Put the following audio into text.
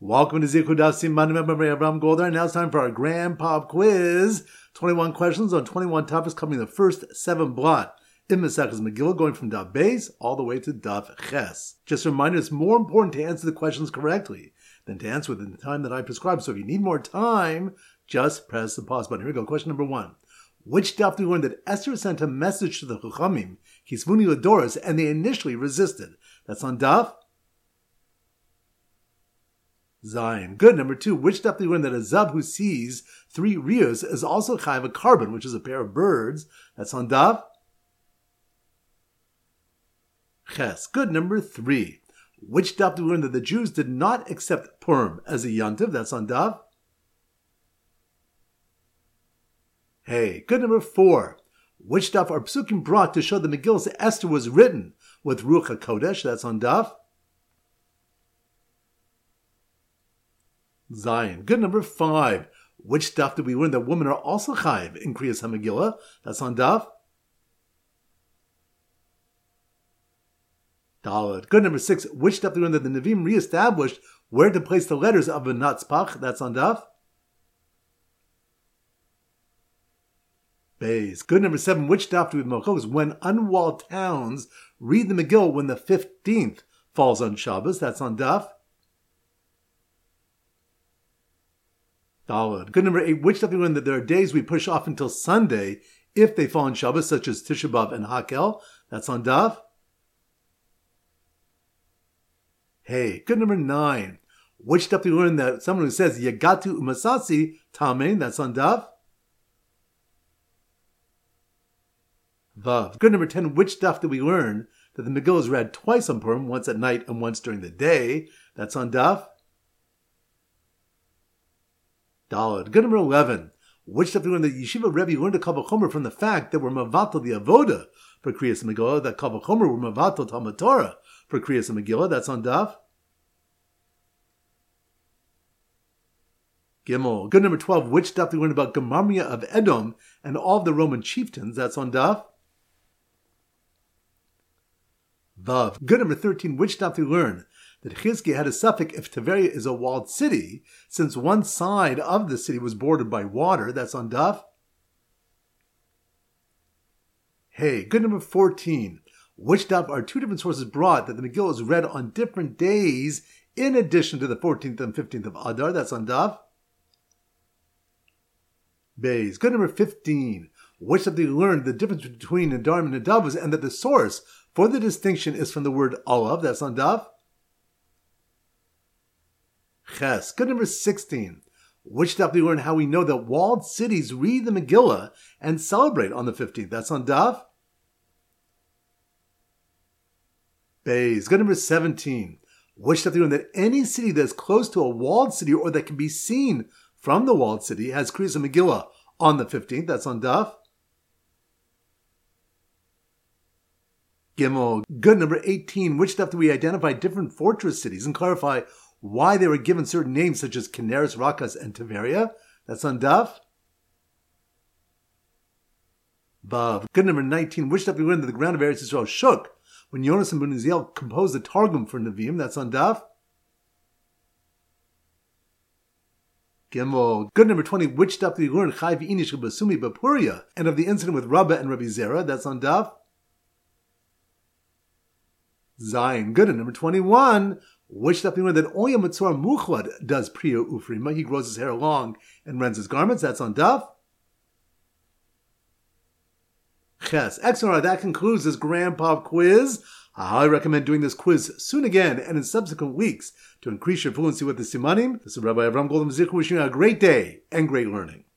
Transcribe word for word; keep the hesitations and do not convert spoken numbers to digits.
Welcome to Zichud Daf Siman Mem Avraham Goldar. Now it's time for our Grand Pop Quiz. twenty-one questions on twenty-one topics covering the first seven blot in Maseches Megillah, going from Daf Beis all the way to Daf Ches. Just a reminder, it's more important to answer the questions correctly than to answer within the time that I prescribe. So if you need more time, just press the pause button. Here we go. Question number one. Which daf do we learn that Esther sent a message to the Chachamim, Kisvuni Ladoros, and they initially resisted? That's on Daf Zion. Good. Number two, which daf do we learn that a Zab who sees three Rios is also Chayav a carbon, which is a pair of birds? That's on Daf Ches. Good. Number three, which daf do we learn that the Jews did not accept Purim as a Yantiv? That's on Daf Hey. Good. Number four, which daf are Psukim brought to show the Megillah Esther was written with Ruach HaKodesh? That's on Daf Zion. Good. Number five, which daf did we learn that women are also chayiv in Kriyas HaMegillah? That's on Daf Daled. Good. Number six, which daf did we learn that the Nevi'im reestablished where to place the letters of a Natzpach? That's on Daf Beis. Good. Number seven, which daf do we have Malchos when unwalled towns read the Megillah when the fifteenth falls on Shabbos? That's on Daf Daled. Good. Number eight, which daf do we learn that there are days we push off until Sunday if they fall on Shabbos, such as Tisha B'Av and Hakel? That's on Daf Hey. Good. Number nine, which daf do we learn that someone who says Yagatu Umasasi Tamein? That's on Daf Vav. Good. Number ten, which daf do we learn that the Megillah is read twice on Purim, once at night and once during the day? That's on Daf Daled. Good. Number eleven, which daf do we learn that Yeshiva Rebbe learned a Kal V'chomer from the fact that we're Mavatal the Avoda for Kriyas Megillah, that Kal V'chomer were Mavatal Talmud Torah for Kriyas Megillah? That's on Daf Gimel. Good. Number twelve, which daf do we learn about Gemarmia of Edom and all of the Roman chieftains? That's on Daf Vav. Good. Number thirteen, which daf do we learn that Chizkiah had a suffix if Tiberia is a walled city, since one side of the city was bordered by water? That's on Daf Hey. Good. Number fourteen, which daf are two different sources brought that the Megillah is read on different days in addition to the fourteenth and fifteenth of Adar? That's on Daf Beis. Good. Number fifteen, which daf do we learn the difference between Nadarim and Nadavos, and that the source for the distinction is from the word olav? That's on Daf Ches. Good. Number sixteen, which daf do we learn how we know that walled cities read the Megillah and celebrate on the fifteenth? That's on Daf Beis. Good. Number seventeen, which daf do we learn that any city that is close to a walled city or that can be seen from the walled city has Kriyas Megillah on the fifteenth? That's on Daf Gimel. Good. Number eighteen, which daf do we identify different fortress cities and clarify why they were given certain names such as Kineris, Rakas, and Tiberia? That's on Daf Vav. Good. Number nineteen, which daf do we learn that the ground of Eretz Yisrael shook when Yonas and Ben Uziel composed the Targum for Nevi'im? That's on Daf Gimel. Good. Number twenty, which daf do we learn Chai V'inish Basumi Bapuria and of the incident with Rabbah and Rabbi Zera? That's on Daf Zion. Good. And number twenty-one, which daf do we learn that only a Matzor Muchlad does Priya Ufrima? He grows his hair long and rends his garments. That's on Daf Ches. Excellent. That concludes this Grand Pop Quiz. I highly recommend doing this quiz soon again and in subsequent weeks to increase your fluency with the Simanim. This is Rabbi Avraham Goldman Zichu wishing you a great day and great learning.